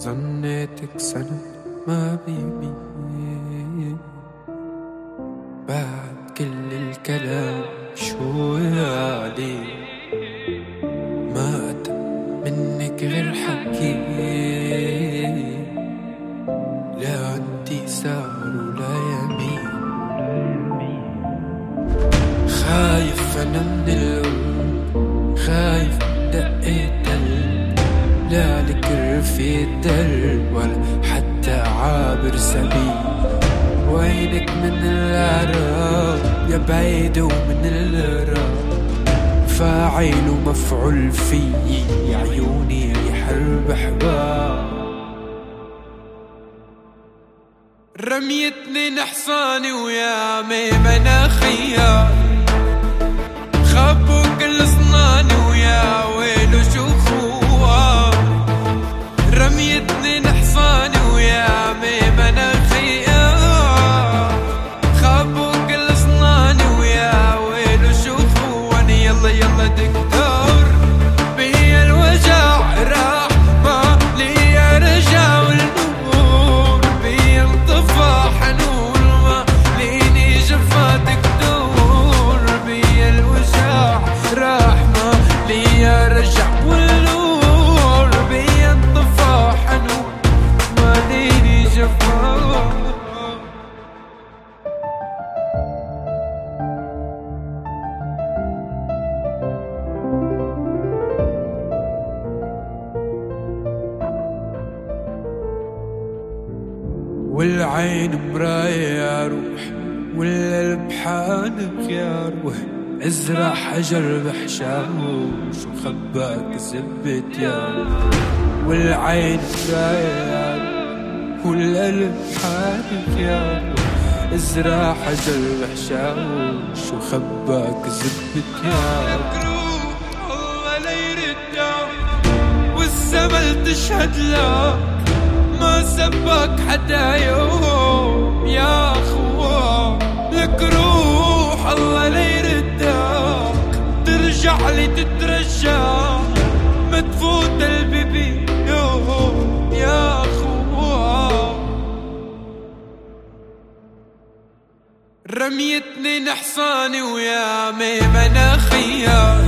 ظنيتك سنة ما بيمين بعد كل الكلام شو عليه ما أتى منك غير حكي لا أنتي سار ولا يمين خايف أنا من القلب خايف دقيت لا لك رفيق درب ولا حتى عابر سبيل وينك من العراق يا بعيد ومن العراق فاعل ومفعول فيي يا عيوني يحرب حباب رميتني نحصاني ويا ميمنة خيار خبوا كل صناني ويا ويلو شو خوار رميتني نحصاني ويا ميمنة خيار خبوا كل صناني ويا ويلو شو خواني يلا يلا دكتور بي الوجع راح ما لي رجع والنور بي انطفى حنون ما ليني جفا دكتور بي الوجع راح ما لي رجع والنور بي انطفى حنون ما ليني جفا والعين مراية يا روح والقلب حانك يا روح ازرع حجر بحشاوش وخباك زبت يا روح والعين مراية يا روح والقلب حانك يا روح ازرع حجر بحشاوش وخباك زبت يا روح الله لا يردك والزمن تشهد لك ما سبك حدا يوم يا اخوة لك روح الله لا يردك ترجع لي تترجى ما تفوت البيبي يوم يا اخوة رميتني نحصاني ويا ميمنة خيار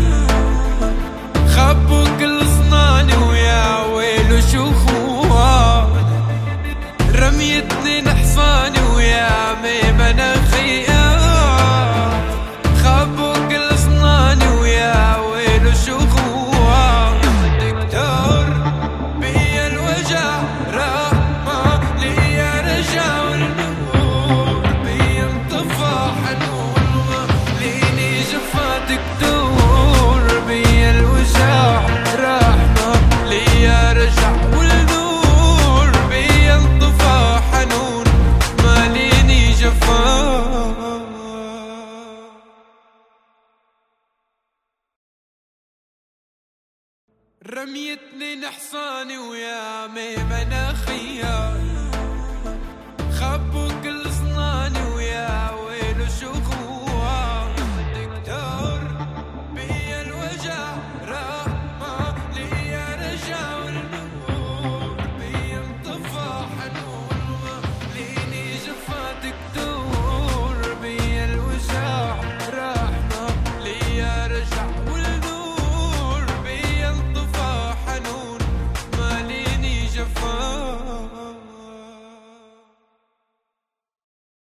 خبوا كل صناني ويا ويلو شو خوار رميتني نحصاني ويا ميمنة خيار خبوا كل صناني ويا ويلو شو خوار دكتور بي الوجع راح ما لي رجع والنور بي انطفى حنون ما ليني جفا دكتور بي الوجع راح ما لي رجع والنور بي انطفى حنون ما ليني جفا رميتني نحصاني ويا ميمنة خيار